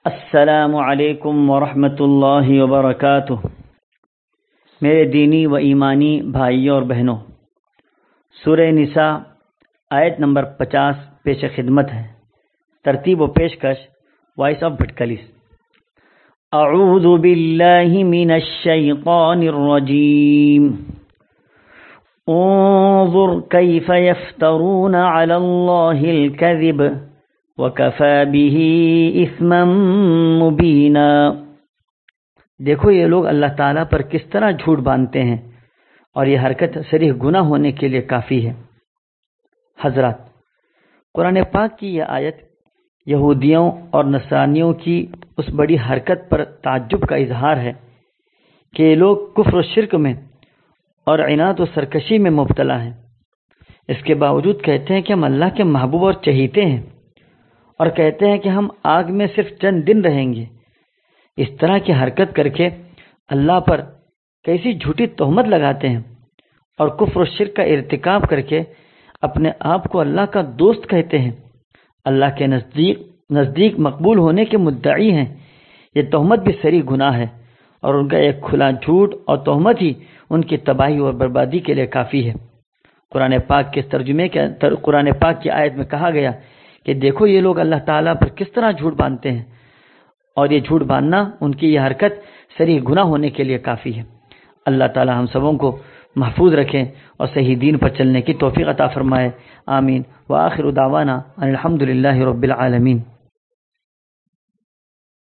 السلام علیکم ورحمۃ اللہ وبرکاتہ۔ میرے دینی و ایمانی بھائیوں اور بہنوں، سورہ نساء آیت نمبر 50 پیش خدمت ہے۔ ترتیب و پیشکش وائس آف بھٹکلیس۔ اعوذ باللہ من الشیطان الرجیم۔ انظر کیف یفترون علی اللہ الکذب وَكَفَى بِهِ إِثْمًا مُبِينًا۔ دیکھو یہ لوگ اللہ تعالیٰ پر کس طرح جھوٹ باندھتے ہیں اور یہ حرکت صریح گناہ ہونے کے لیے کافی ہے۔ حضرات، قرآن پاک کی یہ آیت یہودیوں اور نصرانیوں کی اس بڑی حرکت پر تعجب کا اظہار ہے کہ یہ لوگ کفر و شرک میں اور عناد و سرکشی میں مبتلا ہیں۔ اس کے باوجود کہتے ہیں کہ ہم اللہ کے محبوب اور چہیتے ہیں، اور کہتے ہیں کہ ہم آگ میں صرف چند دن رہیں گے۔ اس طرح کی حرکت کر کے اللہ پر کیسی جھوٹی تہمت لگاتے ہیں اور کفر و شرک کا ارتکاب کر کے اپنے آپ کو اللہ کا دوست کہتے ہیں، اللہ کے نزدیک مقبول ہونے کے مدعی ہیں۔ یہ تہمت بھی صریح گناہ ہے اور ان کا ایک کھلا جھوٹ اور تہمت ہی ان کی تباہی اور بربادی کے لیے کافی ہے۔ قرآن پاک کے ترجمے کے قرآن پاک کی آیت میں کہا گیا کہ دیکھو یہ لوگ اللہ تعالیٰ پر کس طرح جھوٹ باندھتے ہیں، اور یہ جھوٹ باندھنا، ان کی یہ حرکت صریح گناہ ہونے کے لیے کافی ہے۔ اللہ تعالیٰ ہم سبوں کو محفوظ رکھیں اور صحیح دین پر چلنے کی توفیق عطا فرمائے۔ آمین۔ وآخر دعوانا ان الحمد للہ رب العالمین۔